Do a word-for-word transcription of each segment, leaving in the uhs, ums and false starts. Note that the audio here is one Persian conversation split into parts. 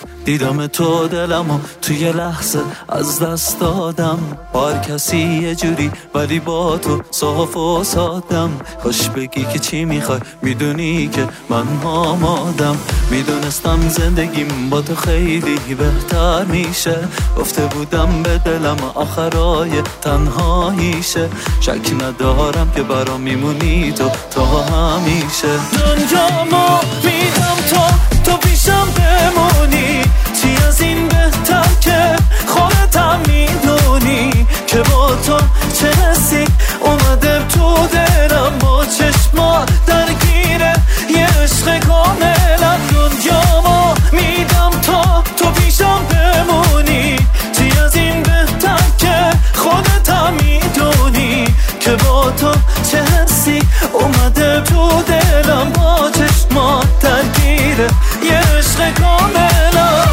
دیدم تو دلمو توی لحظه از دست دادم، با هر کسی یه جوری ولی با تو صاف و سادم. خوش بگی که چی میخوای، میدونی که من آمادم. میدونستم زندگیم با تو خیلی بهتر میشه، گفته بودم به دلم آخرای تنهاییشه. شک ندارم که برام میمونی تو تا همیشه. دنیامو میدم تو تو پیشم بمونی، چی از این بهتر که خودتم میدونی که با تو چه حسی اومده تو دلم. با چشما درگیره یه عشق کاملا. دنیامو میدم تو تو پیشم بمونی، چی از این بهتر که خودتم میدونی که با تو چه حسی اومده تو دلم. با چشما درگیره یه عشق کاملا.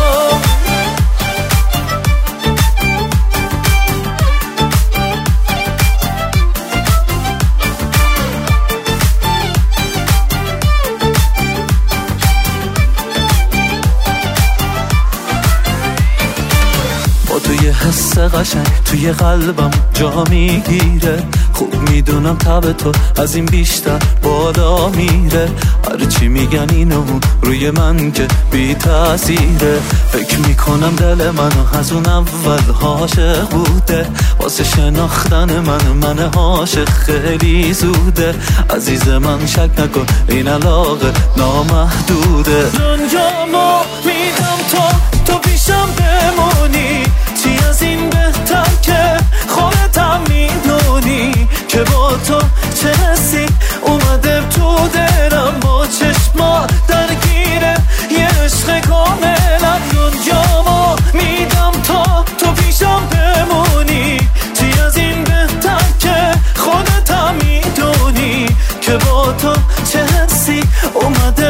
توی حس قشنگ توی قلبم جا میگیره. خوب میدونم تب تو از این بیشتر بالا میره. هرچی میگن اینو روی من که بی تأثیره. فکر میکنم دل منو از اون اول عاشق بوده. واسه شناختن من من عاشق خیلی زوده. عزیز من شک نکن این علاقه نامحدوده. دنیامو میدم تو تو پیشم بمونی، چی از این بهتر که خودتم میدونی که با تو چه حسی اومده تو دلم. با چشما درگیره یه عشق کاملا. دنیامو میدم تو تو پیشم بمونی، چی از این بهتر که خودتم میدونی که با تو چه حسی اومده